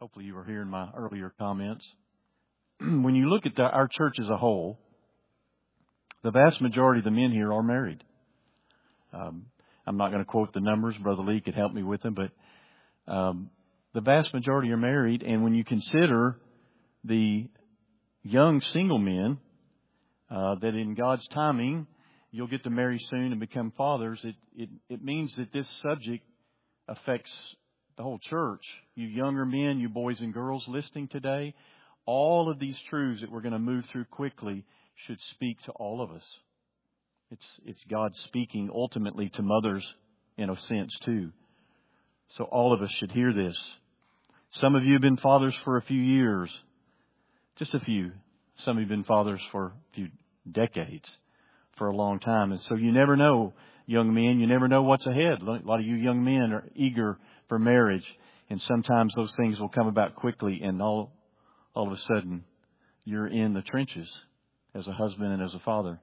Hopefully you were hearing my earlier comments. When you look at our church as a whole, the vast majority of the men here are married. I'm not going to quote the numbers. Brother Lee could help me with them, but the vast majority are married. And when you consider the young single men that in God's timing you'll get to marry soon and become fathers, it means that this subject affects the whole church. You younger men, you boys and girls listening today, all of these truths that we're going to move through quickly should speak to all of us. It's God speaking ultimately to mothers in a sense too. So all of us should hear this. Some of you have been fathers for a few years. Just a few. Some of you have been fathers for a few decades, for a long time. And so you never know, young men, you never know what's ahead. A lot of you young men are eager for marriage. And sometimes those things will come about quickly and all of a sudden you're in the trenches as a husband and as a father.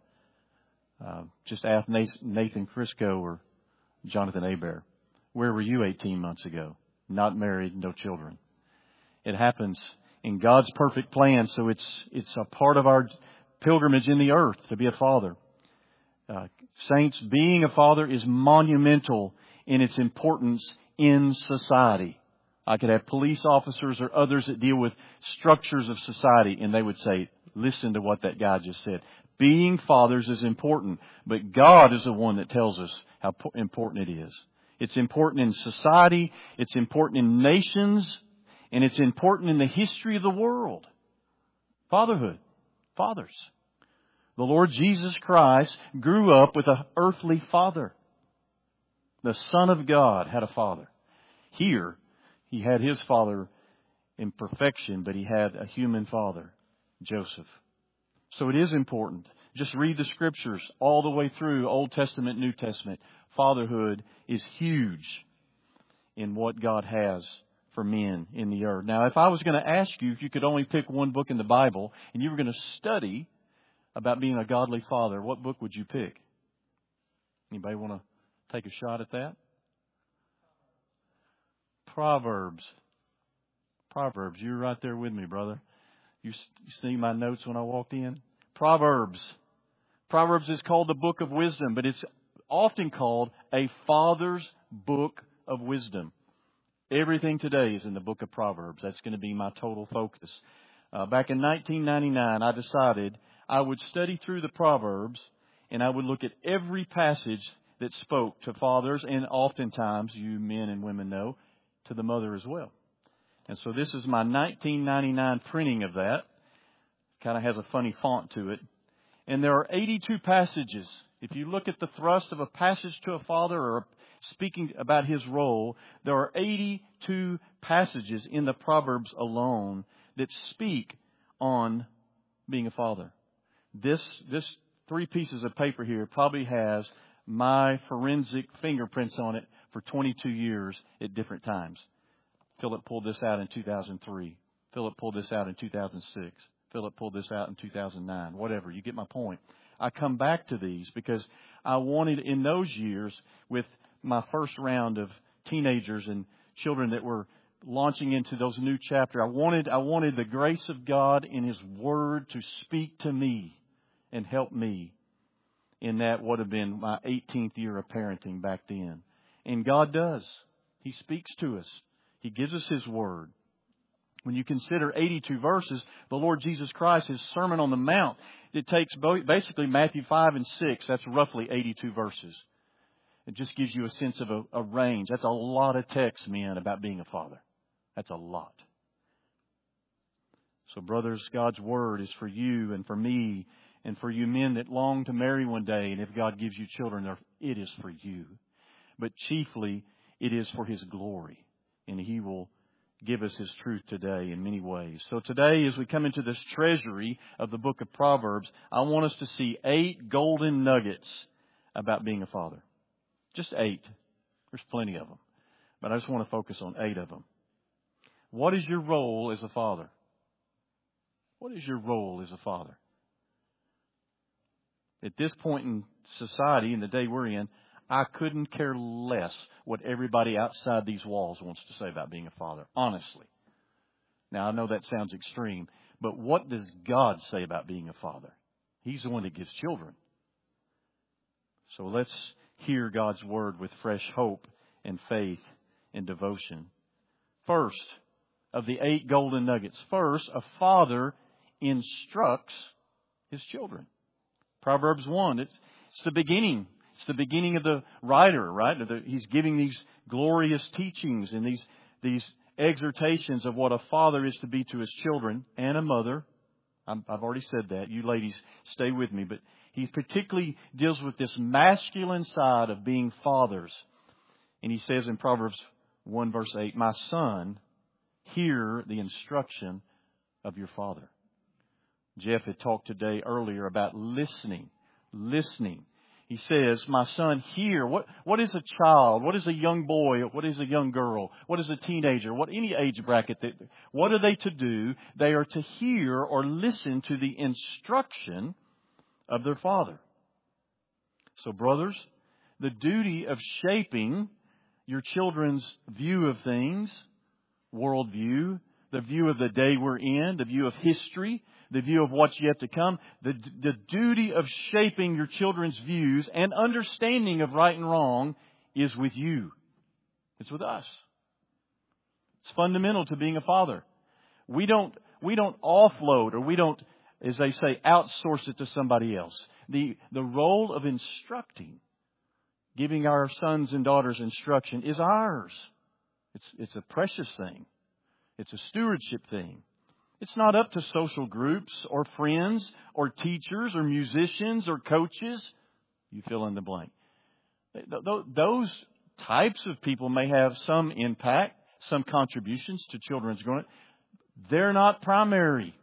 Just ask Nathan Crisco or Jonathan Hebert. Where were you 18 months ago? Not married, no children. It happens in God's perfect plan, so it's a part of our pilgrimage in the earth to be a father. Saints, being a father is monumental in its importance in society. I could have police officers or others that deal with structures of society, and they would say, listen to what that guy just said. Being fathers is important, but God is the one that tells us how important it is. It's important in society, it's important in nations, and it's important in the history of the world. Fatherhood. Fathers. The Lord Jesus Christ grew up with an earthly father. The Son of God had a father. Here, He had His father in perfection, but He had a human father, Joseph. So it is important. Just read the Scriptures all the way through, Old Testament, New Testament. Fatherhood is huge in what God has for men in the earth. Now, if I was going to ask you if you could only pick one book in the Bible and you were going to study about being a godly father, what book would you pick? Anybody want to take a shot at that? Proverbs. Proverbs. You're right there with me, brother. You see my notes when I walked in? Proverbs. Proverbs is called the book of wisdom, but it's often called a father's book of wisdom. Everything today is in the book of Proverbs. That's going to be my total focus. Back in 1999, I decided I would study through the Proverbs and I would look at every passage that spoke to fathers and oftentimes, you men and women know, to the mother as well. And so this is my 1999 printing of that. Kind of has a funny font to it. And there are 82 passages. If you look at the thrust of a passage to a father or speaking about his role, there are 82 passages in the Proverbs alone that speak on being a father. This 3 pieces of paper here probably has my forensic fingerprints on it for 22 years at different times. Philip pulled this out in 2003. Philip pulled this out in 2006. Philip pulled this out in 2009. Whatever, you get my point. I come back to these because I wanted in those years with my first round of teenagers and children that were launching into those new chapters, I wanted the grace of God in His Word to speak to me and help me in that would have been my 18th year of parenting back then. And God does. He speaks to us. He gives us His Word. When you consider 82 verses, the Lord Jesus Christ, His Sermon on the Mount, it takes basically Matthew 5 and 6. That's roughly 82 verses. It just gives you a sense of a range. That's a lot of text, men, about being a father. That's a lot. So, brothers, God's Word is for you and for me and for you men that long to marry one day. And if God gives you children, it is for you. But chiefly, it is for His glory. And He will give us His truth today in many ways. So today, as we come into this treasury of the book of Proverbs, I want us to see 8 golden nuggets about being a father. Just 8. There's plenty of them. But I just want to focus on 8 of them. What is your role as a father? What is your role as a father? At this point in society, in the day we're in, I couldn't care less what everybody outside these walls wants to say about being a father. Honestly. Now, I know that sounds extreme, but what does God say about being a father? He's the one that gives children. So let's hear God's Word with fresh hope and faith and devotion. First, of the 8 golden nuggets. First, a father instructs his children. Proverbs 1, it's the beginning. It's the beginning of the writer, right? He's giving these glorious teachings and these exhortations of what a father is to be to his children and a mother. I've already said that. You ladies, stay with me. But he particularly deals with this masculine side of being fathers. And he says in Proverbs 1 verse 8, "My son, hear the instruction of your father." Jeff had talked today earlier about listening. Listening. He says, "My son, hear." What is a child? What is a young boy? What is a young girl? What is a teenager? What any age bracket? What are they to do? They are to hear or listen to the instruction of their father. So, brothers, the duty of shaping your children's view of things, worldview, the view of the day we're in, the view of history, the view of what's yet to come, the duty of shaping your children's views and understanding of right and wrong is with you. It's with us. It's fundamental to being a father. We don't offload, or we don't, as they say, outsource it to somebody else. The role of instructing, giving our sons and daughters instruction, is ours. It's a precious thing. It's a stewardship thing. It's not up to social groups or friends or teachers or musicians or coaches. You fill in the blank. Those types of people may have some impact, some contributions to children's growing. They're not primary.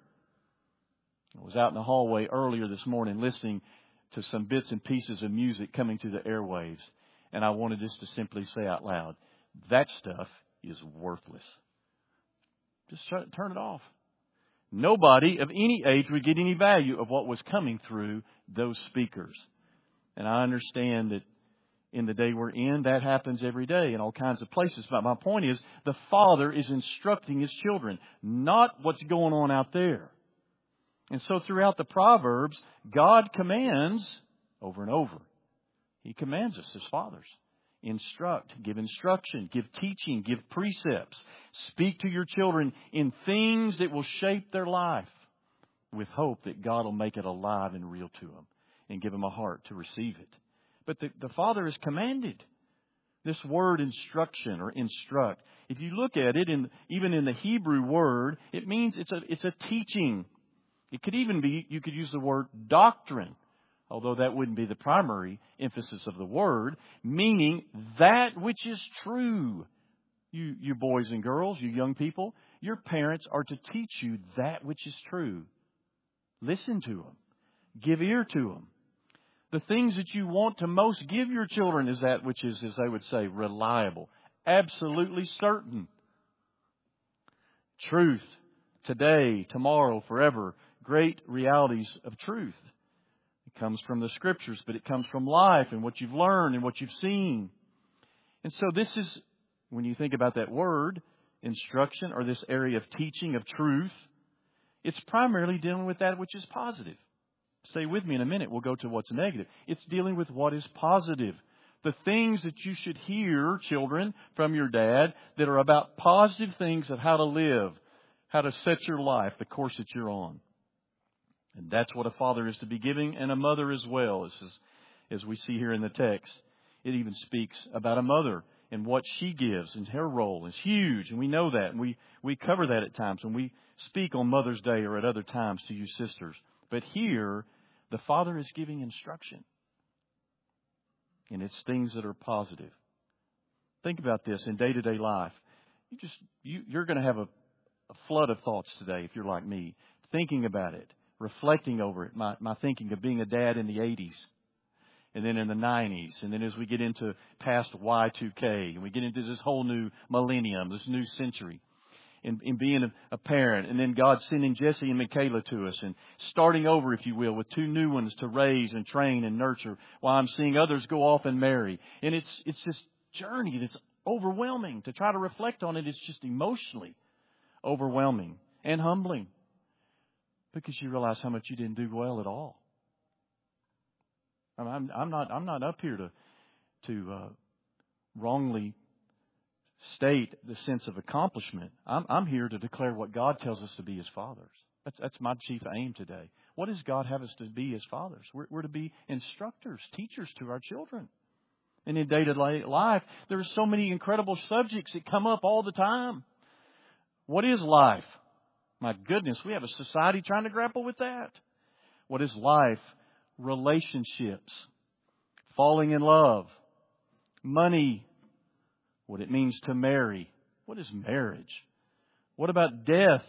I was out in the hallway earlier this morning listening to some bits and pieces of music coming through the airwaves. And I wanted just to simply say out loud, that stuff is worthless. Just turn it off. Nobody of any age would get any value of what was coming through those speakers. And I understand that in the day we're in, that happens every day in all kinds of places. But my point is, the father is instructing his children, not what's going on out there. And so throughout the Proverbs, God commands over and over. He commands us as fathers. Instruct, give instruction, give teaching, give precepts. Speak to your children in things that will shape their life with hope that God will make it alive and real to them and give them a heart to receive it. But the Father is commanded. This word instruction or instruct, if you look at it, even in the Hebrew word, it means it's a teaching. It could even be, you could use the word doctrine, although that wouldn't be the primary emphasis of the word, meaning that which is true. You boys and girls, you young people, your parents are to teach you that which is true. Listen to them. Give ear to them. The things that you want to most give your children is that which is, as they would say, reliable, absolutely certain. Truth, today, tomorrow, forever, great realities of truth. It comes from the Scriptures, but it comes from life and what you've learned and what you've seen. And so this is, when you think about that word, instruction, or this area of teaching of truth, it's primarily dealing with that which is positive. Stay with me in a minute. We'll go to what's negative. It's dealing with what is positive. The things that you should hear, children, from your dad that are about positive things of how to live, how to set your life, the course that you're on. And that's what a father is to be giving, and a mother as well, as we see here in the text. It even speaks about a mother and what she gives, and her role is huge, and we know that. And we cover that at times when we speak on Mother's Day or at other times to you sisters. But here, the father is giving instruction. And it's things that are positive. Think about this in day-to-day life. You're going to have a flood of thoughts today if you're like me. Thinking about it, reflecting over it. My thinking of being a dad in the 80s. And then in the 90s. And then as we get into past Y2K. And we get into this whole new millennium, this new century. In being a parent, and then God sending Jesse and Michaela to us, and starting over, if you will, with 2 new ones to raise and train and nurture, while I'm seeing others go off and marry. And it's this journey that's overwhelming. To try to reflect on it is just emotionally overwhelming and humbling, because you realize how much you didn't do well at all. I'm not up here to wrongly state the sense of accomplishment. I'm here to declare what God tells us to be as fathers. That's my chief aim today. What does God have us to be as fathers? We're to be instructors, teachers to our children. And in day-to-day life, there are so many incredible subjects that come up all the time. What is life? My goodness, we have a society trying to grapple with that. What is life? Relationships, falling in love, money, what it means to marry. What is marriage? What about death?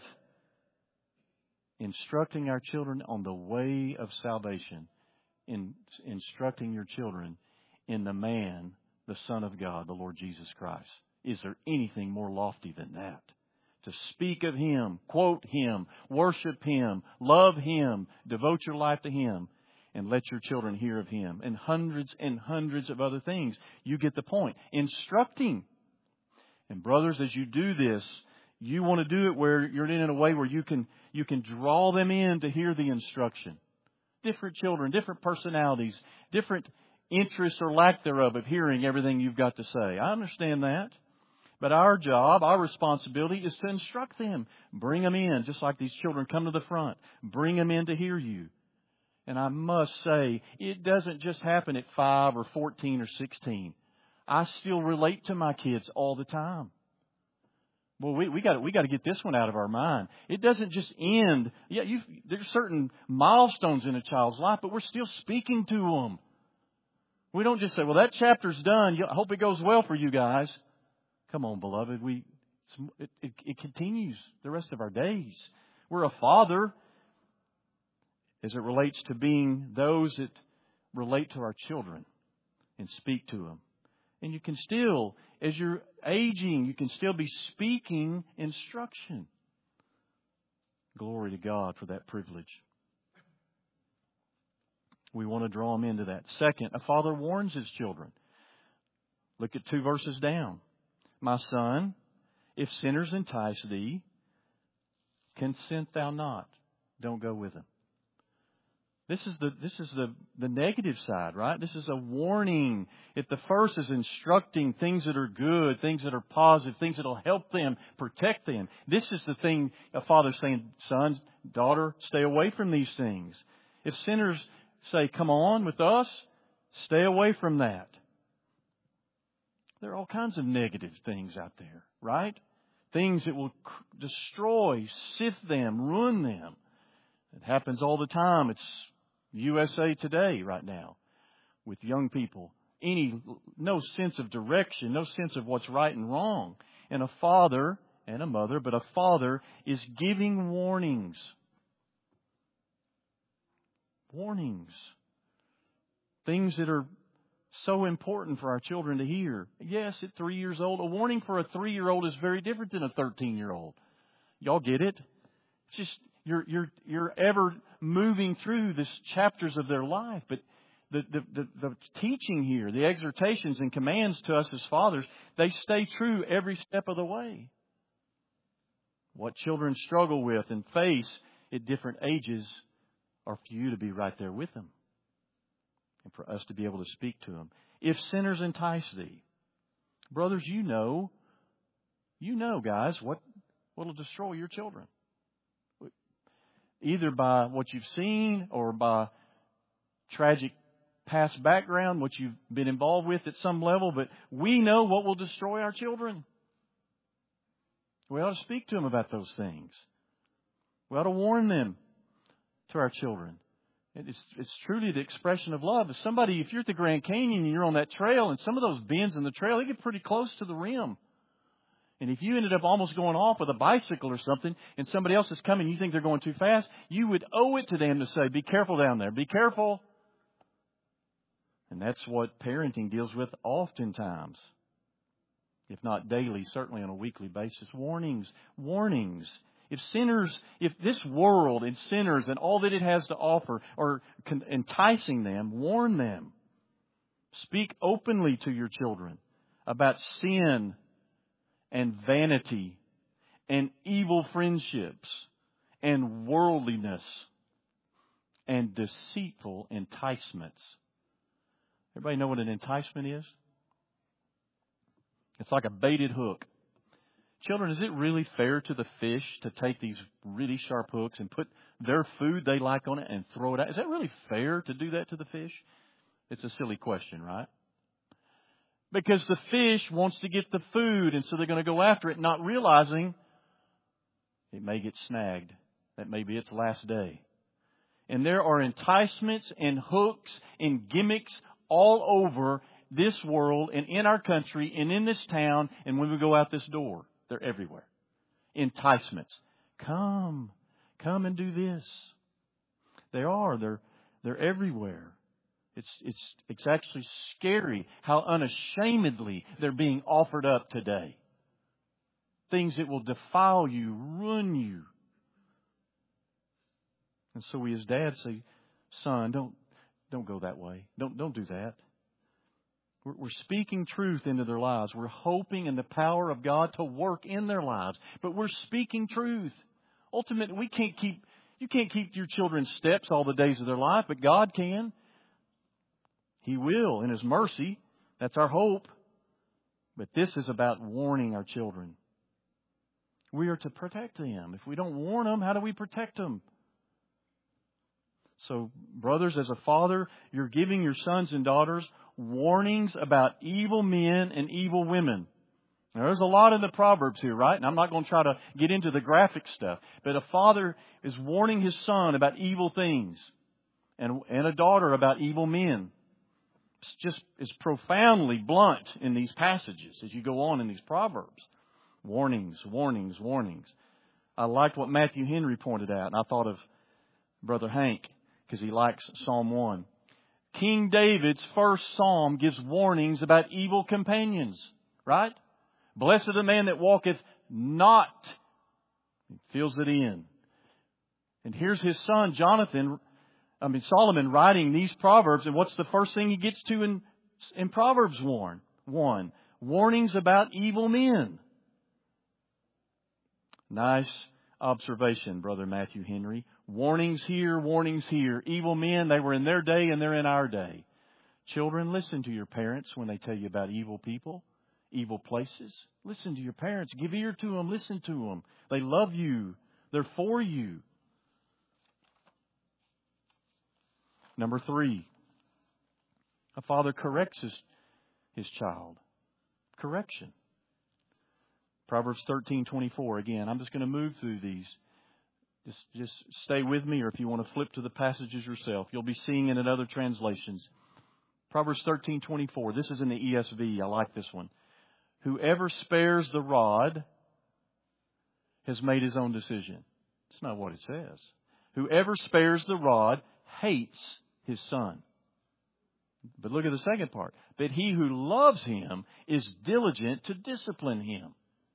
Instructing our children on the way of salvation. Instructing your children in the man, the Son of God, the Lord Jesus Christ. Is there anything more lofty than that? To speak of Him, quote Him, worship Him, love Him, devote your life to Him, and let your children hear of Him. And hundreds of other things. You get the point. Instructing. And brothers, as you do this, you want to do it where you're in a way where you can draw them in to hear the instruction. Different children, different personalities, different interests or lack thereof of hearing everything you've got to say. I understand that. But our job, our responsibility is to instruct them. Bring them in, just like these children come to the front. Bring them in to hear you. And I must say, it doesn't just happen at 5 or 14 or 16. I still relate to my kids all the time. Well, we got to get this one out of our mind. It doesn't just end. Yeah, there's certain milestones in a child's life, but we're still speaking to them. We don't just say, well, that chapter's done. I hope it goes well for you guys. Come on, beloved. It continues the rest of our days. We're a father as it relates to being those that relate to our children and speak to them. And you can still, as you're aging, you can still be speaking instruction. Glory to God for that privilege. We want to draw them into that. Second, a father warns his children. Look at 2 verses down. My son, if sinners entice thee, consent thou not. Don't go with them. This is the negative side, right? This is a warning. If the first is instructing things that are good, things that are positive, things that will help them, protect them. This is the thing a father's saying, son, daughter, stay away from these things. If sinners say, come on with us, stay away from that. There are all kinds of negative things out there, right? Things that will destroy, sift them, ruin them. It happens all the time. It's USA Today right now with young people. No sense of direction, no sense of what's right and wrong. And a father and a mother, but a father is giving warnings. Warnings. Things that are so important for our children to hear. Yes, at 3 years old, a warning for a 3-year-old is very different than a 13-year-old. Y'all get it? It's just you're ever moving through these chapters of their life. But the teaching here, the exhortations and commands to us as fathers, they stay true every step of the way. What children struggle with and face at different ages are for you to be right there with them. And for us to be able to speak to them. If sinners entice thee. Brothers, you know, guys, what will destroy your children. Either by what you've seen or by tragic past background, what you've been involved with at some level. But we know what will destroy our children. We ought to speak to them about those things. We ought to warn them to our children. It's truly the expression of love. If you're at the Grand Canyon and you're on that trail, and some of those bends in the trail, they get pretty close to the rim. And if you ended up almost going off with a bicycle or something, and somebody else is coming, you think they're going too fast, you would owe it to them to say, be careful down there. Be careful. And that's what parenting deals with oftentimes. If not daily, certainly on a weekly basis. Warnings. If this world and sinners and all that it has to offer are enticing them, warn them. Speak openly to your children about sin and vanity and evil friendships and worldliness and deceitful enticements. Everybody know what an enticement is? It's like a baited hook. Children, is it really fair to the fish to take these really sharp hooks and put their food they like on it and throw it out? Is that really fair to do that to the fish? It's a silly question, right? Because the fish wants to get the food, and so they're going to go after it, not realizing it may get snagged. That may be its last day. And there are enticements and hooks and gimmicks all over this world and in our country and in this town and when we go out this door. They're everywhere. Enticements. Come and do this. They are. They're everywhere. It's actually scary how unashamedly they're being offered up today. Things that will defile you, ruin you. And so we as dads say, son, don't go that way. Don't do that. We're speaking truth into their lives. We're hoping in the power of God to work in their lives. But we're speaking truth. Ultimately, you can't keep your children's steps all the days of their life, but God can. He will in His mercy. That's our hope. But this is about warning our children. We are to protect them. If we don't warn them, how do we protect them? So, brothers, as a father, you're giving your sons and daughters warnings about evil men and evil women. Now, there's a lot in the Proverbs here, right? And I'm not going to try to get into the graphic stuff. But a father is warning his son about evil things and a daughter about evil men. It's profoundly blunt in these passages as you go on in these Proverbs. Warnings, warnings, warnings. I liked what Matthew Henry pointed out, and I thought of Brother Hank because he likes Psalm 1. King David's first psalm gives warnings about evil companions, right? Blessed the man that walketh not. He fills it in. And here's his son Solomon writing these Proverbs, and what's the first thing he gets to in Proverbs 1? Warnings about evil men. Nice observation, Brother Matthew Henry. Warnings here, warnings here. Evil men, they were in their day and they're in our day. Children, listen to your parents when they tell you about evil people, evil places. Listen to your parents. Give ear to them. Listen to them. They love you. They're for you. Number 3, a father corrects his child. Correction. Proverbs 13:24. Again, I'm just going to move through these. Just stay with me, or if you want to flip to the passages yourself, you'll be seeing it in other translations. Proverbs 13:24. This is in the ESV. I like this one. Whoever spares the rod has made his own decision. That's not what it says. Whoever spares the rod hates his son. But look at the second part. But he who loves him is diligent to discipline him.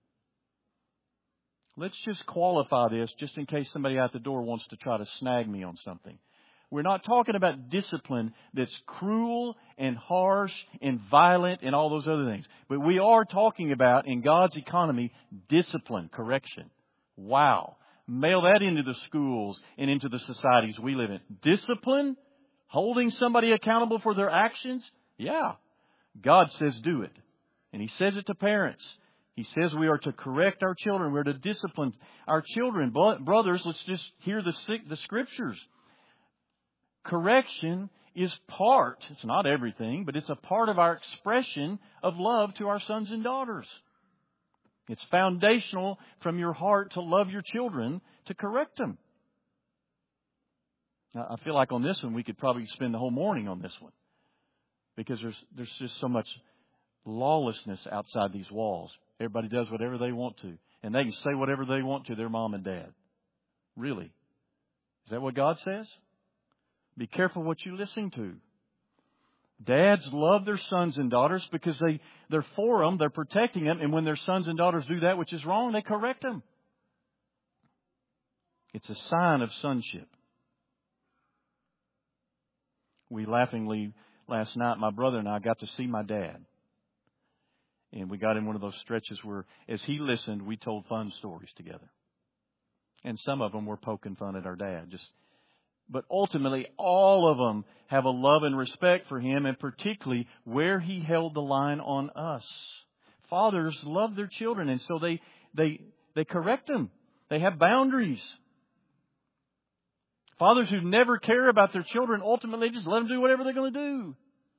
Let's just qualify this just in case somebody out the door wants to try to snag me on something. We're not talking about discipline that's cruel and harsh and violent and all those other things. But we are talking about, in God's economy, discipline, correction. Wow. Mail that into the schools and into the societies we live in. Discipline? Holding somebody accountable for their actions? Yeah. God says do it. And He says it to parents. He says we are to correct our children. We're to discipline our children. Brothers, let's just hear the Scriptures. Correction is part, it's not everything, but it's a part of our expression of love to our sons and daughters. It's foundational from your heart to love your children, to correct them. Now, I feel like on this one we could probably spend the whole morning on this one. Because there's just so much lawlessness outside these walls. Everybody does whatever they want to. And they can say whatever they want to their mom and dad. Really? Is that what God says? Be careful what you listen to. Dads love their sons and daughters because they're for them, they're protecting them, and when their sons and daughters do that which is wrong, they correct them. It's a sign of sonship. We laughingly, last night, my brother and I got to see my dad. And we got in one of those stretches where, as he listened, we told fun stories together. And some of them were poking fun at our dad. But ultimately, all of them have a love and respect for him, and particularly where he held the line on us. Fathers love their children, and so they correct them. They have boundaries. Fathers who never care about their children, ultimately just let them do whatever they're going to do.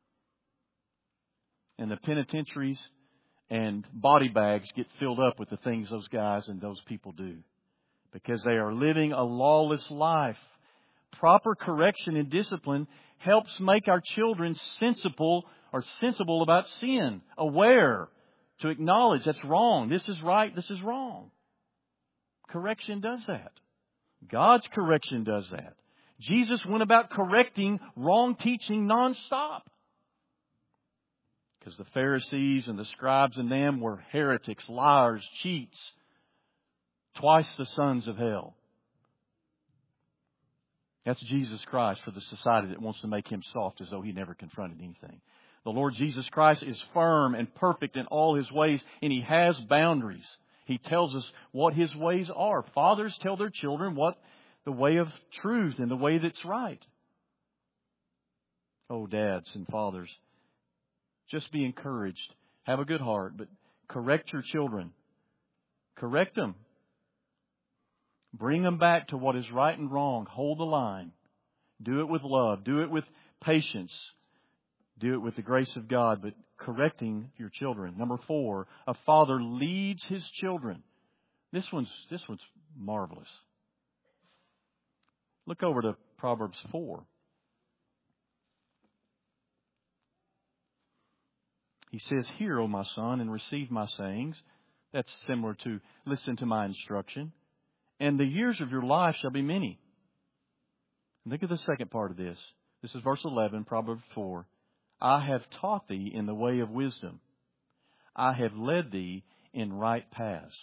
And the penitentiaries and body bags get filled up with the things those guys and those people do, because they are living a lawless life. Proper correction and discipline helps make our children sensible about sin, aware, to acknowledge that's wrong, this is right, this is wrong. Correction does that. God's correction does that. Jesus went about correcting wrong teaching nonstop. Because the Pharisees and the scribes and them were heretics, liars, cheats, twice the sons of hell. That's Jesus Christ for the society that wants to make Him soft as though He never confronted anything. The Lord Jesus Christ is firm and perfect in all His ways, and He has boundaries. He tells us what His ways are. Fathers tell their children what the way of truth and the way that's right. Oh, dads and fathers, just be encouraged. Have a good heart, but correct your children. Correct them. Bring them back to what is right and wrong. Hold the line. Do it with love. Do it with patience. Do it with the grace of God, but correcting your children. Number 4, a father leads his children. This one's marvelous. Look over to Proverbs 4. He says, "Hear, O my son, and receive my sayings." That's similar to listen to my instruction. "And the years of your life shall be many." Look at the second part of this. This is verse 11, Proverbs 4. "I have taught thee in the way of wisdom. I have led thee in right paths."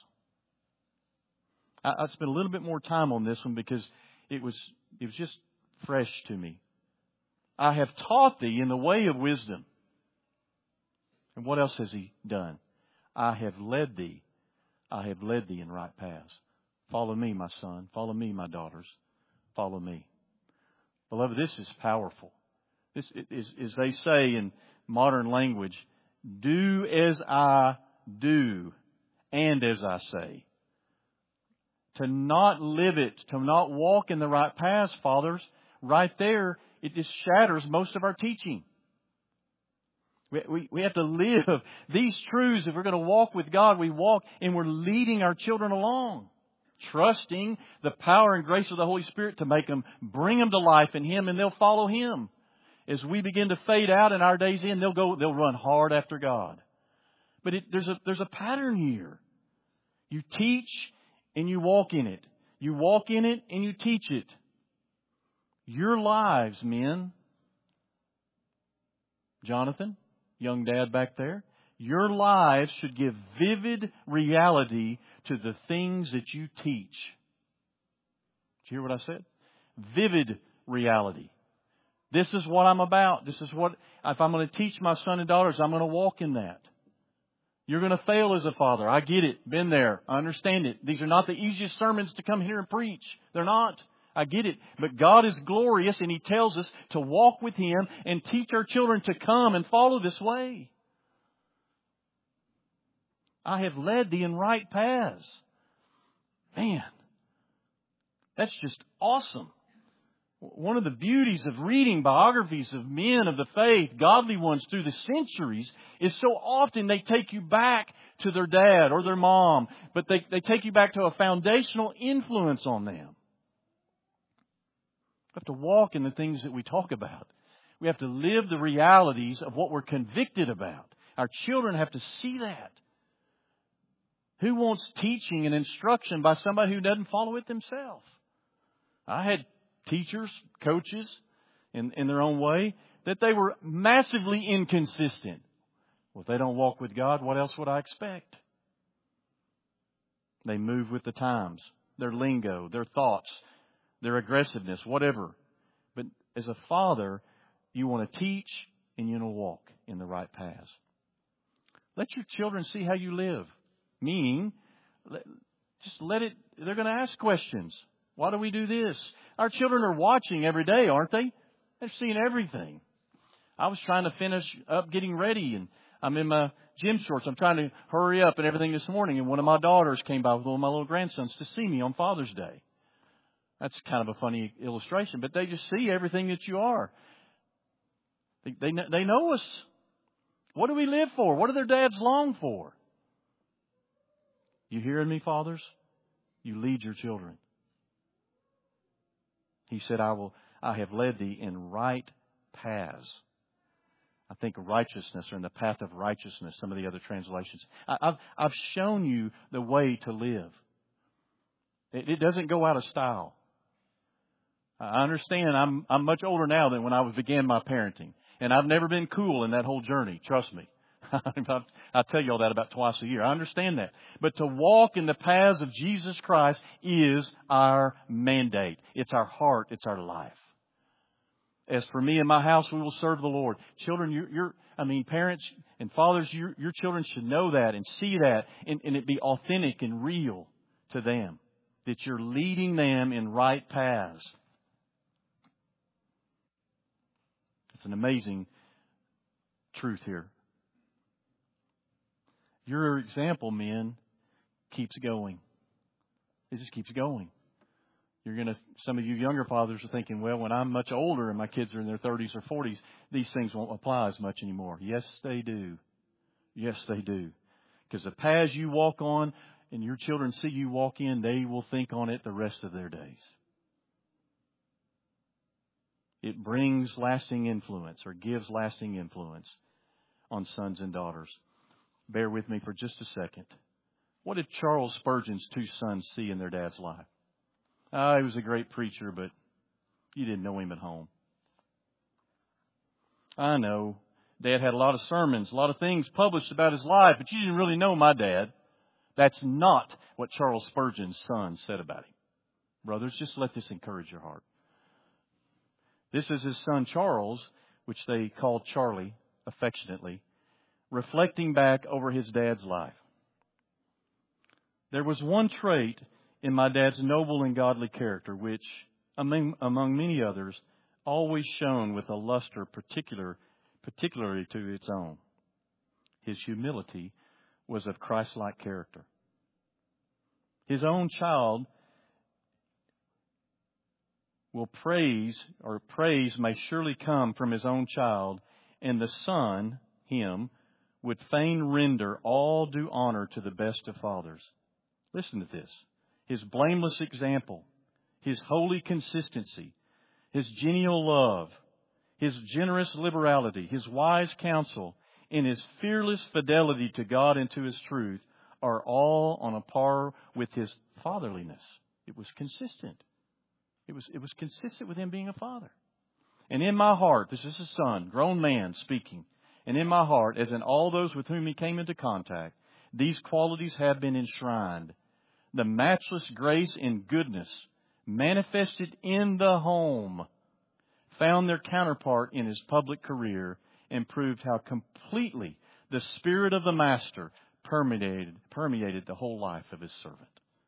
I spent a little bit more time on this one because it was just fresh to me. I have taught thee in the way of wisdom. And what else has He done? I have led thee. I have led thee in right paths. Follow me, my son. Follow me, my daughters. Follow me. Beloved, this is powerful. This is, as they say in modern language, do as I do and as I say. To not live it, to not walk in the right paths, fathers, right there, it just shatters most of our teaching. We have to live these truths. If we're going to walk with God, we walk and we're leading our children along. Trusting the power and grace of the Holy Spirit to bring them to life in Him, and they'll follow Him. As we begin to fade out in our days in, they'll run hard after God. But there's a pattern here. You teach and you walk in it. You walk in it and you teach it. Your lives, men. Jonathan, young dad back there, your lives should give vivid reality to the things that you teach. Did you hear what I said? Vivid reality. This is what I'm about. This is what, if I'm going to teach my son and daughters, I'm going to walk in that. You're going to fail as a father. I get it. Been there. I understand it. These are not the easiest sermons to come here and preach. They're not. I get it. But God is glorious, and He tells us to walk with Him and teach our children to come and follow this way. I have led thee in right paths. Man, that's just awesome. One of the beauties of reading biographies of men of the faith, godly ones through the centuries, is so often they take you back to their dad or their mom, but they take you back to a foundational influence on them. We have to walk in the things that we talk about. We have to live the realities of what we're convicted about. Our children have to see that. Who wants teaching and instruction by somebody who doesn't follow it themselves? I had teachers, coaches, in their own way, that they were massively inconsistent. Well, if they don't walk with God, what else would I expect? They move with the times, their lingo, their thoughts, their aggressiveness, whatever. But as a father, you want to teach and you want to walk in the right paths. Let your children see how you live. Meaning, they're going to ask questions. Why do we do this? Our children are watching every day, aren't they? They're seeing everything. I was trying to finish up getting ready, and I'm in my gym shorts. I'm trying to hurry up and everything this morning, and one of my daughters came by with one of my little grandsons to see me on Father's Day. That's kind of a funny illustration, but they just see everything that you are. They know us. What do we live for? What do their dads long for? You hearing me, fathers? You lead your children. He said, I have led thee in right paths. I think righteousness, or in the path of righteousness, some of the other translations. I've shown you the way to live. It doesn't go out of style. I understand I'm much older now than when I began my parenting. And I've never been cool in that whole journey. Trust me. I tell you all that about twice a year. I understand that. But to walk in the paths of Jesus Christ is our mandate. It's our heart. It's our life. As for me and my house, we will serve the Lord. Children, parents and fathers, your children should know that and see that and it be authentic and real to them. That you're leading them in right paths. It's an amazing truth here. Your example, men, keeps going. It just keeps going. Some of you younger fathers are thinking, well, when I'm much older and my kids are in their 30s or 40s, these things won't apply as much anymore. Yes, they do. Yes, they do. Because the paths you walk on and your children see you walk in, they will think on it the rest of their days. It brings lasting influence, or gives lasting influence on sons and daughters. Bear with me for just a second. What did Charles Spurgeon's two sons see in their dad's life? He was a great preacher, but you didn't know him at home. I know. Dad had a lot of sermons, a lot of things published about his life, but you didn't really know my dad. That's not what Charles Spurgeon's son said about him. Brothers, just let this encourage your heart. This is his son Charles, which they called Charlie affectionately, reflecting back over his dad's life. There was one trait in my dad's noble and godly character, which, among many others, always shone with a luster particularly to its own. His humility was of Christ-like character. His own child will praise may surely come from his own child, and the son, him, would fain render all due honor to the best of fathers. Listen to this. His blameless example, his holy consistency, his genial love, his generous liberality, his wise counsel, and his fearless fidelity to God and to his truth are all on a par with his fatherliness. It was consistent. It was consistent with him being a father. And in my heart, this is a son, grown man speaking, and in my heart, as in all those with whom he came into contact, these qualities have been enshrined. The matchless grace and goodness manifested in the home found their counterpart in his public career and proved how completely the Spirit of the Master permeated the whole life of his servant.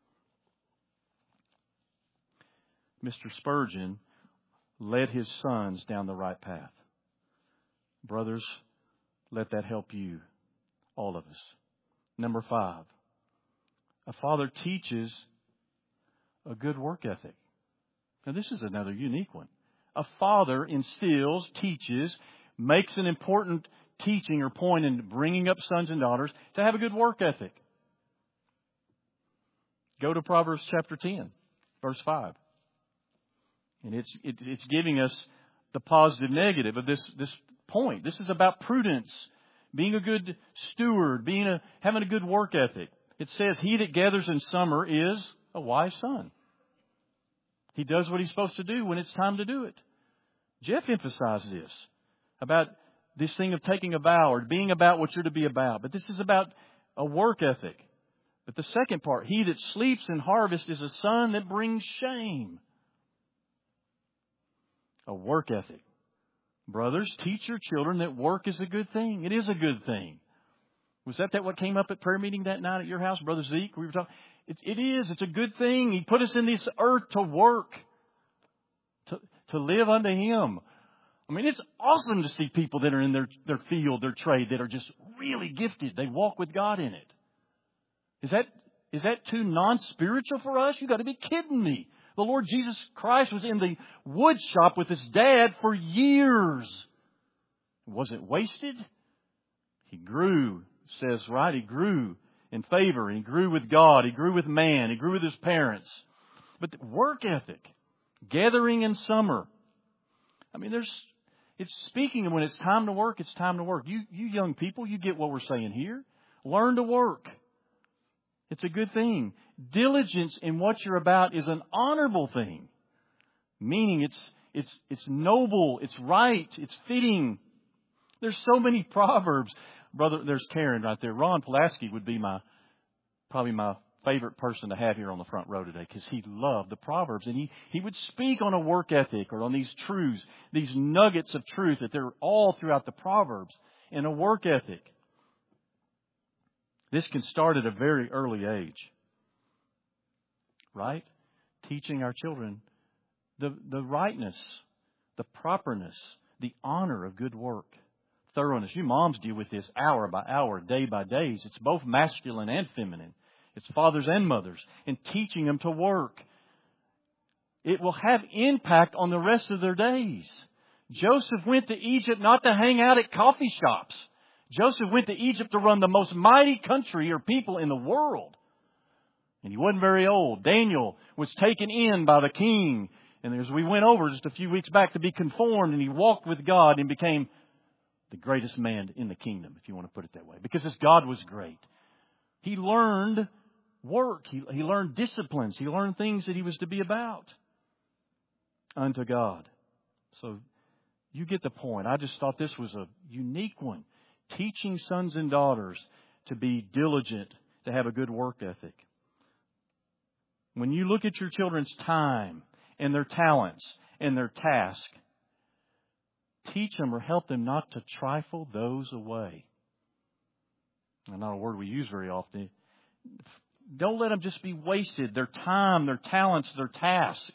Mr. Spurgeon led his sons down the right path. Brothers, let that help you, all of us. Number 5, a father teaches a good work ethic. Now, this is another unique one. A father instills, teaches, makes an important teaching or point in bringing up sons and daughters to have a good work ethic. Go to Proverbs chapter 10, verse 5. And it's giving us the positive negative of this point. This is about prudence, being a good steward, having a good work ethic. It says, he that gathers in summer is a wise son. He does what he's supposed to do when it's time to do it. Jeff emphasized this, about this thing of taking a vow or being about what you're to be about. But this is about a work ethic. But the second part, he that sleeps in harvest is a son that brings shame. A work ethic. Brothers, teach your children that work is a good thing. It is a good thing. Was that what came up at prayer meeting that night at your house, Brother Zeke? We were talking. It is. It's a good thing. He put us in this earth to work, to live unto Him. I mean, it's awesome to see people that are in their field, their trade, that are just really gifted. They walk with God in it. Is that too non-spiritual for us? You got to be kidding me. The Lord Jesus Christ was in the wood shop with His dad for years. Was it wasted? He grew, it says, right? He grew in favor. He grew with God. He grew with man. He grew with his parents. But the work ethic, gathering in summer. I mean, it's speaking of when it's time to work, it's time to work. You young people, you get what we're saying here. Learn to work. It's a good thing. Diligence in what you're about is an honorable thing. Meaning it's noble, it's right, it's fitting. There's so many proverbs. Brother, there's Karen right there. Ron Pulaski would be probably my favorite person to have here on the front row today, because he loved the Proverbs. And he would speak on a work ethic or on these truths, these nuggets of truth that they're all throughout the Proverbs in a work ethic. This can start at a very early age, right? Teaching our children the rightness, the properness, the honor of good work. Thoroughness. You moms deal with this hour by hour, day by day. It's both masculine and feminine. It's fathers and mothers. And teaching them to work. It will have impact on the rest of their days. Joseph went to Egypt not to hang out at coffee shops. Joseph went to Egypt to run the most mighty country or people in the world. And he wasn't very old. Daniel was taken in by the king. And as we went over just a few weeks back, to be conformed. And he walked with God and became the greatest man in the kingdom, if you want to put it that way. Because his God was great. He learned work. He learned disciplines. He learned things that he was to be about unto God. So you get the point. I just thought this was a unique one. Teaching sons and daughters to be diligent, to have a good work ethic. When you look at your children's time and their talents and their task, teach them or help them not to trifle those away. Not a word we use very often. Don't let them just be wasted. Their time, their talents, their tasks.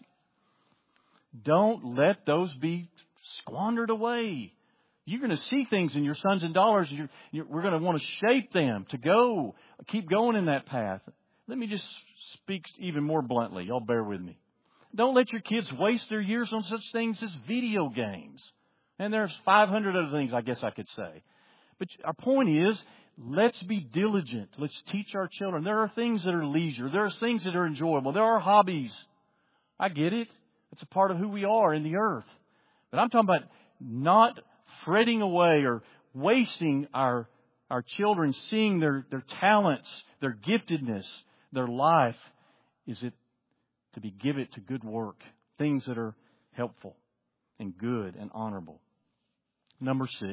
Don't let those be squandered away. You're going to see things in your sons and daughters. We're going to want to shape them to keep going in that path. Let me just speak even more bluntly. Y'all bear with me. Don't let your kids waste their years on such things as video games. And there's 500 other things I guess I could say. But our point is, let's be diligent. Let's teach our children. There are things that are leisure. There are things that are enjoyable. There are hobbies. I get it. It's a part of who we are in the earth. But I'm talking about not fretting away or wasting our children, seeing their talents, their giftedness, their life. Is it to give it to good work, things that are helpful and good and honorable. Number 6,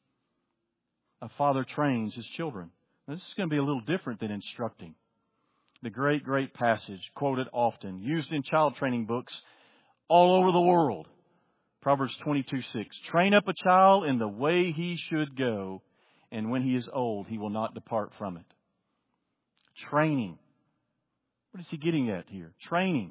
a father trains his children. Now, this is going to be a little different than instructing. The great, great passage, quoted often, used in child training books all over the world. Proverbs 22:6. Train up a child in the way he should go, and when he is old, he will not depart from it. Training. What is he getting at here? Training.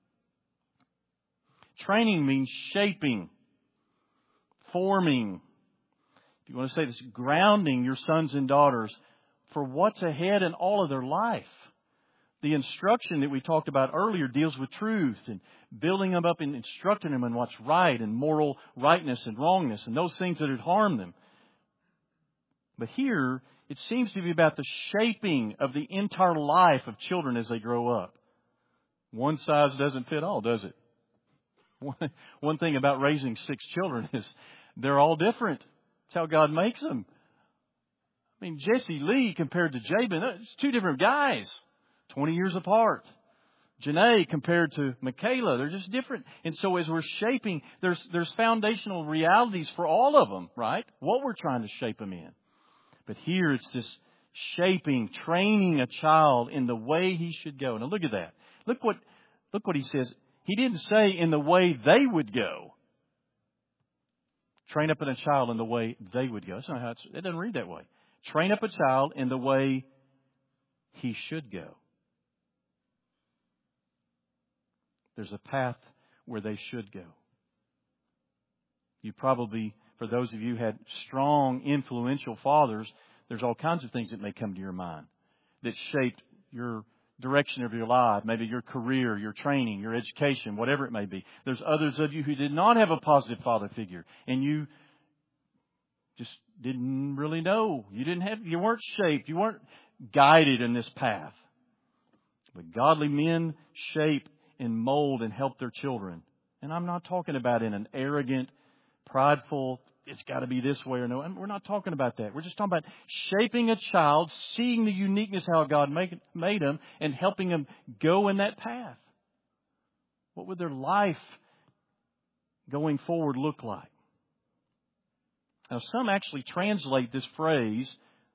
Training means shaping, forming. If you want to say this, grounding your sons and daughters for what's ahead in all of their life. The instruction that we talked about earlier deals with truth and building them up and instructing them in what's right and moral rightness and wrongness and those things that would harm them. But here, it seems to be about the shaping of the entire life of children as they grow up. One size doesn't fit all, does it? One thing about raising 6 children is they're all different. That's how God makes them. I mean, Jesse Lee compared to Jabin, it's 2 different guys, 20 years apart. Janae compared to Michaela, they're just different. And so as we're shaping, there's foundational realities for all of them, right? What we're trying to shape them in. But here it's this shaping, training a child in the way he should go. Now look at that. Look what he says. He didn't say in the way they would go. Train up a child in the way they would go. That's not how it doesn't read that way. Train up a child in the way he should go. There's a path where they should go. You probably, for those of you who had strong, influential fathers, there's all kinds of things that may come to your mind that shaped your direction of your life, maybe your career, your training, your education, whatever it may be. There's others of you who did not have a positive father figure, and you just didn't really know. You weren't shaped. You weren't guided in this path. But godly men shape and mold and help their children. And I'm not talking about in an arrogant, prideful, it's got to be this way or no. And we're not talking about that. We're just talking about shaping a child, seeing the uniqueness how God made them, and helping them go in that path. What would their life going forward look like? Now, some actually translate this phrase,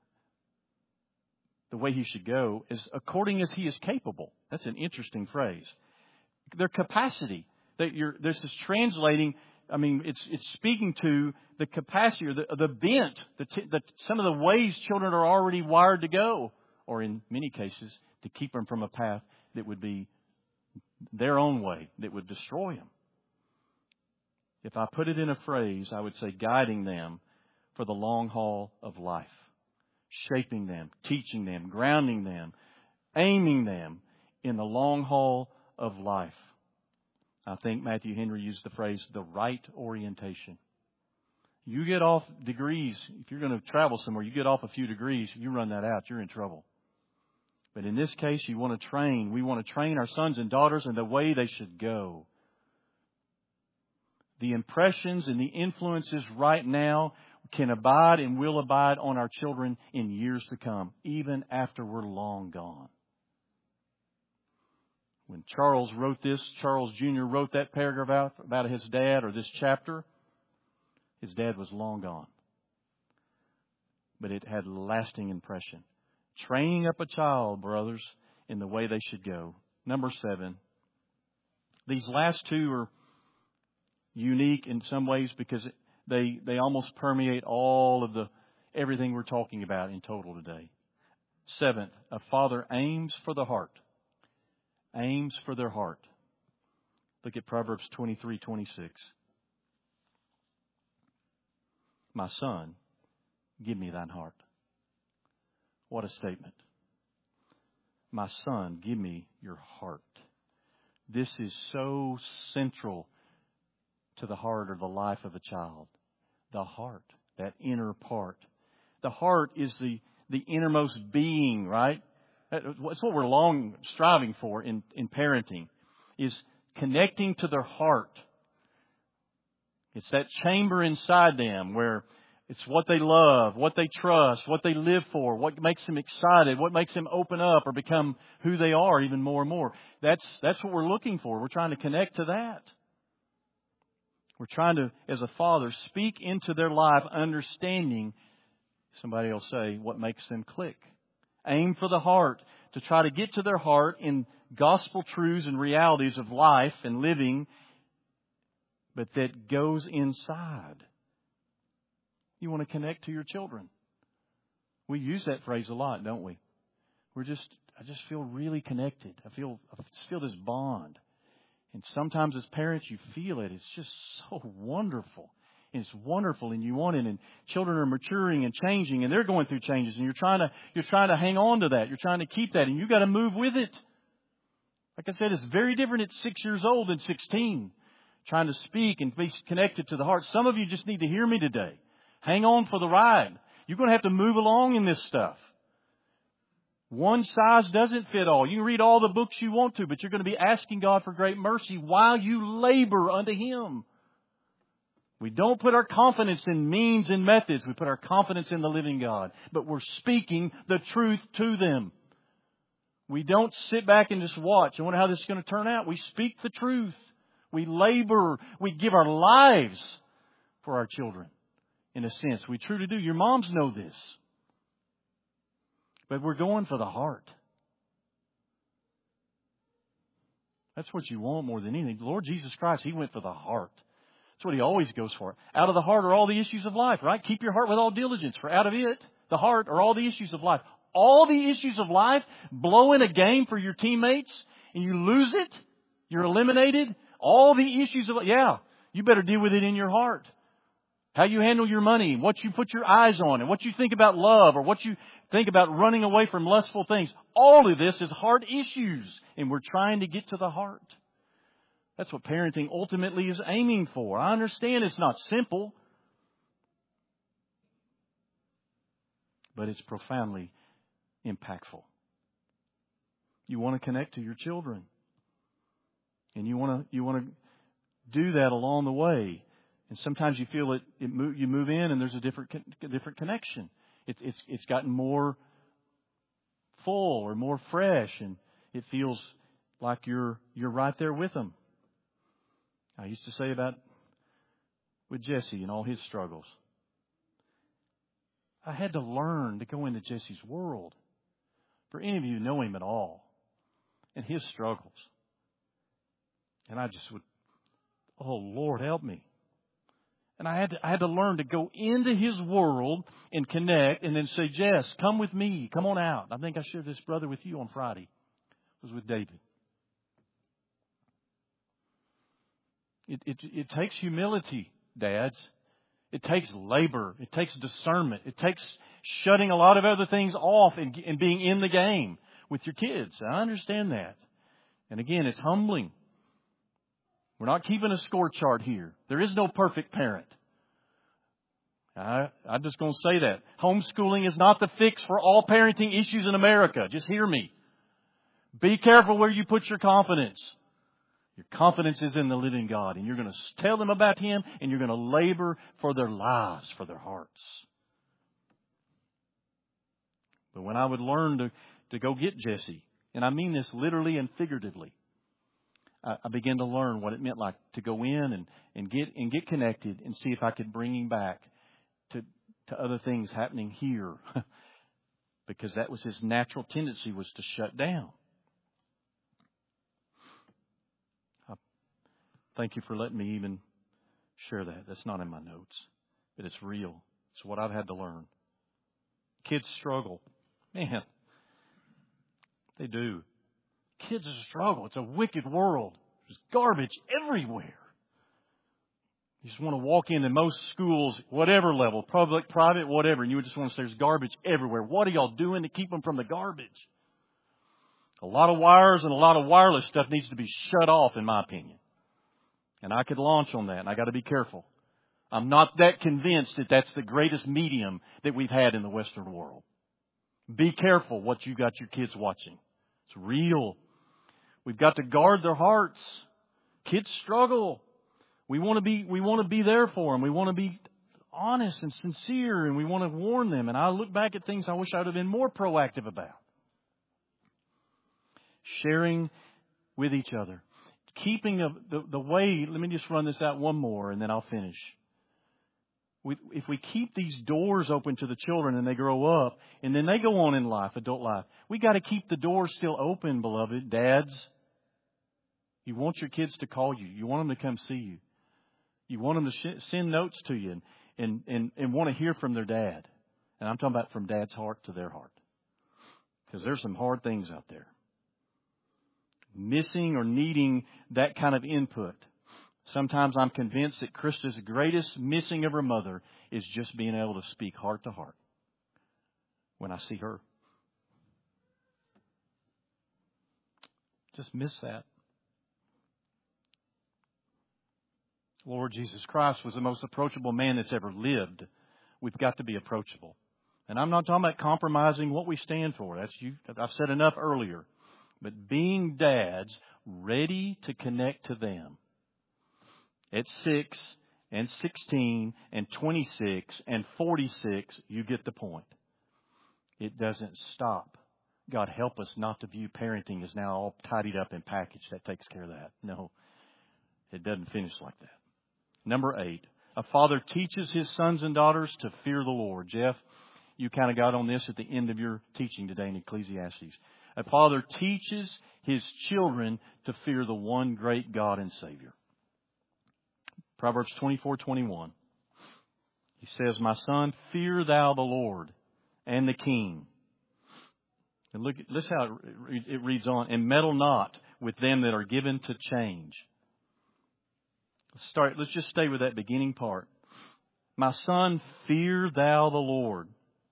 the way he should go, as according as he is capable. That's an interesting phrase. Their capacity. This is translating. I mean, it's speaking to the capacity or the bent, some of the ways children are already wired to go, or in many cases, to keep them from a path that would be their own way, that would destroy them. If I put it in a phrase, I would say guiding them for the long haul of life, shaping them, teaching them, grounding them, aiming them in the long haul of life. I think Matthew Henry used the phrase, the right orientation. You get off degrees, if you're going to travel somewhere, you get off a few degrees, you run that out, you're in trouble. But in this case, we want to train our sons and daughters in the way they should go. The impressions and the influences right now can abide and will abide on our children in years to come, even after we're long gone. When Charles Jr. wrote that paragraph about his dad, or this chapter, his dad was long gone. But it had a lasting impression. Training up a child, brothers, in the way they should go. Number 7. These last two are unique in some ways because they almost permeate all of everything we're talking about in total today. 7th, a father aims for the heart. Aims for their heart. Look at Proverbs 23:26. My son, give me thine heart. What a statement. My son, give me your heart. This is so central to the heart or the life of a child. The heart, that inner part. The heart is the innermost being, right? It's what we're striving for in parenting, is connecting to their heart. It's that chamber inside them where it's what they love, what they trust, what they live for, what makes them excited, what makes them open up or become who they are even more and more. That's what we're looking for. We're trying to connect to that. We're trying to, as a father, speak into their life, understanding, somebody will say, what makes them click. Aim for the heart, to try to get to their heart in gospel truths and realities of life and living, but that goes inside. You want to connect to your children. We use that phrase a lot, don't we? I just feel really connected. I just feel this bond. And sometimes as parents, you feel it. It's just so wonderful. And it's wonderful, and you want it. And children are maturing and changing, and they're going through changes. And you're trying to hang on to that. You're trying to keep that, and you've got to move with it. Like I said, it's very different at 6 years old than 16. Trying to speak and be connected to the heart. Some of you just need to hear me today. Hang on for the ride. You're going to have to move along in this stuff. One size doesn't fit all. You can read all the books you want to, but you're going to be asking God for great mercy while you labor unto Him. We don't put our confidence in means and methods. We put our confidence in the living God. But we're speaking the truth to them. We don't sit back and just watch. I wonder how this is going to turn out. We speak the truth. We labor. We give our lives for our children. In a sense, we truly do. Your moms know this. But we're going for the heart. That's what you want more than anything. The Lord Jesus Christ, He went for the heart. That's what He always goes for. Out of the heart are all the issues of life, right? Keep your heart with all diligence, for out of it, the heart, are all the issues of life. All the issues of life, blowing a game for your teammates and you lose it, you're eliminated. All the issues of, you better deal with it in your heart. How you handle your money, what you put your eyes on, and what you think about love, or what you think about running away from lustful things. All of this is heart issues, and we're trying to get to the heart. That's what parenting ultimately is aiming for. I understand it's not simple, but it's profoundly impactful. You want to connect to your children, and you want to do that along the way. And sometimes you feel you move in and there's a different connection. It's gotten more full or more fresh, and it feels like you're right there with them. I used to say with Jesse and all his struggles, I had to learn to go into Jesse's world. For any of you who know him at all, and his struggles, and I just would, oh Lord, help me. And I had to learn to go into his world and connect, and then say, Jess, come with me. Come on out. I think I shared this, brother, with you on Friday. It was with David. It takes humility, dads. It takes labor. It takes discernment. It takes shutting a lot of other things off and being in the game with your kids. I understand that. And again, it's humbling. We're not keeping a score chart here. There is no perfect parent. I'm just going to say that. Homeschooling is not the fix for all parenting issues in America. Just hear me. Be careful where you put your confidence. Your confidence is in the living God. And you're going to tell them about Him, and you're going to labor for their lives, for their hearts. But when I would learn to go get Jesse, and I mean this literally and figuratively, I began to learn what it meant like to go in and get connected and see if I could bring him back to other things happening here. Because that was his natural tendency, was to shut down. Thank you for letting me even share that. That's not in my notes, but it's real. It's what I've had to learn. Kids struggle. Man, they do. Kids struggle. It's a wicked world. There's garbage everywhere. You just want to walk into most schools, whatever level, public, private, whatever, and you just want to say there's garbage everywhere. What are y'all doing to keep them from the garbage? A lot of wires and a lot of wireless stuff needs to be shut off, in my opinion. And I could launch on that, and I got to be careful. I'm not that convinced that that's the greatest medium that we've had in the Western world. Be careful what you got your kids watching. It's real. We've got to guard their hearts. Kids struggle. We want to be there for them. We want to be honest and sincere, and we want to warn them. And I look back at things I wish I would have been more proactive about. Sharing with each other. Keeping the way, let me just run this out one more and then I'll finish. If we keep these doors open to the children and they grow up and then they go on in life, adult life, we got to keep the doors still open, beloved. Dads, you want your kids to call you. You want them to come see you. You want them to send notes to you and want to hear from their dad. And I'm talking about from dad's heart to their heart. Because there's some hard things out there. Missing or needing that kind of input. Sometimes I'm convinced that Krista's greatest missing of her mother is just being able to speak heart to heart when I see her. Just miss that. Lord Jesus Christ was the most approachable man that's ever lived. We've got to be approachable. And I'm not talking about compromising what we stand for. I've said enough earlier. But being dads, ready to connect to them. At 6 and 16 and 26 and 46, you get the point. It doesn't stop. God help us not to view parenting as now all tidied up and packaged. That takes care of that. No, it doesn't finish like that. Number 8, a father teaches his sons and daughters to fear the Lord. Jeff, you kind of got on this at the end of your teaching today in Ecclesiastes. A father teaches his children to fear the one great God and Savior. Proverbs 24:21. He says, "My son, fear thou the Lord, and the king. And listen how it reads on. And meddle not with them that are given to change. Let's just stay with that beginning part. My son, fear thou the Lord.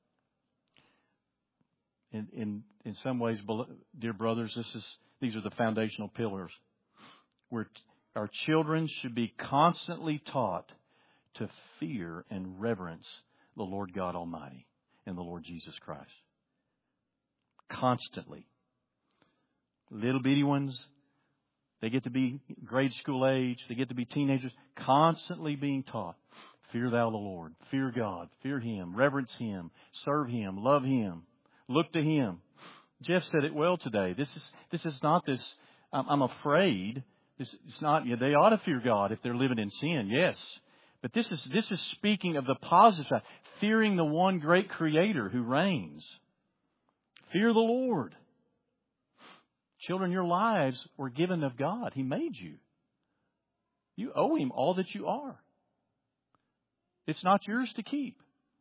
In some ways, dear brothers, these are the foundational pillars. Where our children should be constantly taught to fear and reverence the Lord God Almighty and the Lord Jesus Christ. Constantly. Little bitty ones, they get to be grade school age, they get to be teenagers, constantly being taught. Fear thou the Lord. Fear God. Fear Him. Reverence Him. Serve Him. Love Him. Look to Him. Jeff said it well today. This is not this, I'm afraid. It's not, they ought to fear God if they're living in sin. Yes. But this is speaking of the positive side. Fearing the one great Creator who reigns. Fear the Lord. Children, your lives were given of God. He made you. You owe Him all that you are. It's not yours to keep.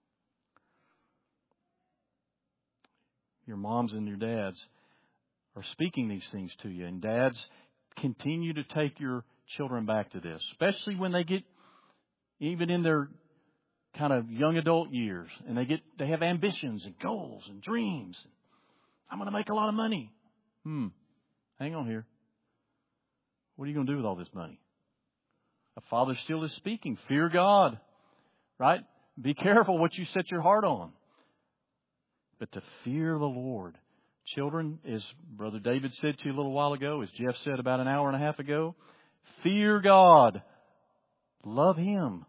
Your moms and your dads are speaking these things to you. And dads, continue to take your children back to this. Especially when they get even in their kind of young adult years. And they have ambitions and goals and dreams. I'm going to make a lot of money. Hang on here. What are you going to do with all this money? A father still is speaking. Fear God. Right? Be careful what you set your heart on. But to fear the Lord. Children, as Brother David said to you a little while ago, as Jeff said about an hour and a half ago, fear God. Love Him.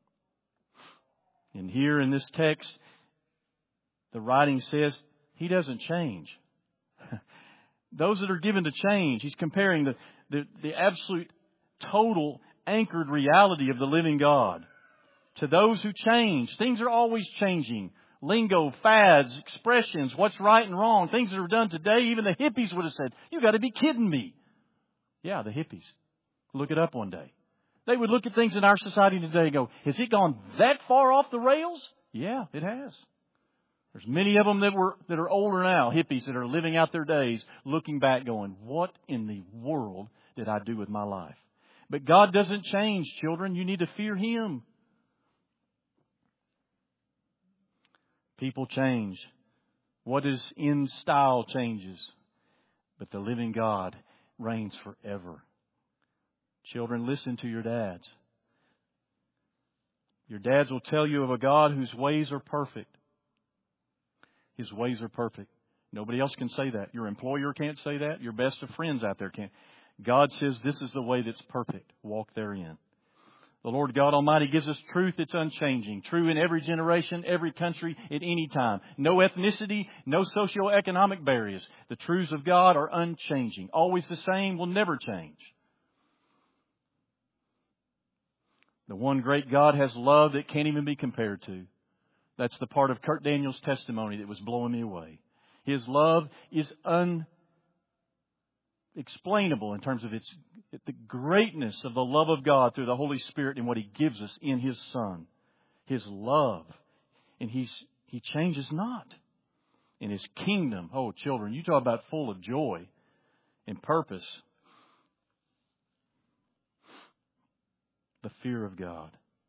And here in this text, the writing says He doesn't change. Those that are given to change, He's comparing the absolute, total, anchored reality of the living God to those who change. Things are always changing. Lingo, fads, expressions, what's right and wrong, things that are done today, even the hippies would have said, "You got to be kidding me." Yeah, the hippies. Look it up one day. They would look at things in our society today and go, "Has it gone that far off the rails?" Yeah, it has. There's many of them that are older now, hippies that are living out their days, looking back going, "What in the world did I do with my life?" But God doesn't change, children. You need to fear Him. People change. What is in style changes. But the living God reigns forever. Children, listen to your dads. Your dads will tell you of a God whose ways are perfect. His ways are perfect. Nobody else can say that. Your employer can't say that. Your best of friends out there can't. God says this is the way that's perfect. Walk therein. The Lord God Almighty gives us truth that's unchanging. True in every generation, every country, at any time. No ethnicity, no socioeconomic barriers. The truths of God are unchanging. Always the same, will never change. The one great God has love that can't even be compared to. That's the part of Kurt Daniels' testimony that was blowing me away. His love is unexplainable in terms of the greatness of the love of God through the Holy Spirit and what He gives us in His Son. His love. And He changes not. In His kingdom. Oh, children, you talk about full of joy and purpose. The fear of God.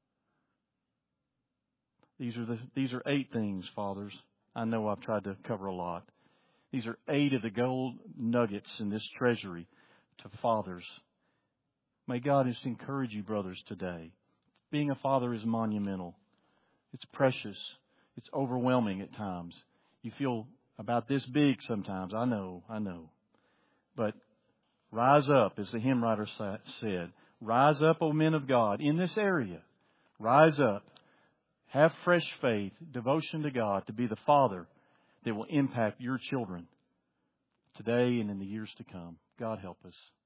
These are 8 things, fathers. I know I've tried to cover a lot. These are 8 of the gold nuggets in this treasury to fathers. May God just encourage you, brothers, today. Being a father is monumental. It's precious. It's overwhelming at times. You feel about this big sometimes. I know. But rise up, as the hymn writer said. Rise up, O men of God, in this area. Rise up. Have fresh faith, devotion to God, to be the father that will impact your children today and in the years to come. God help us.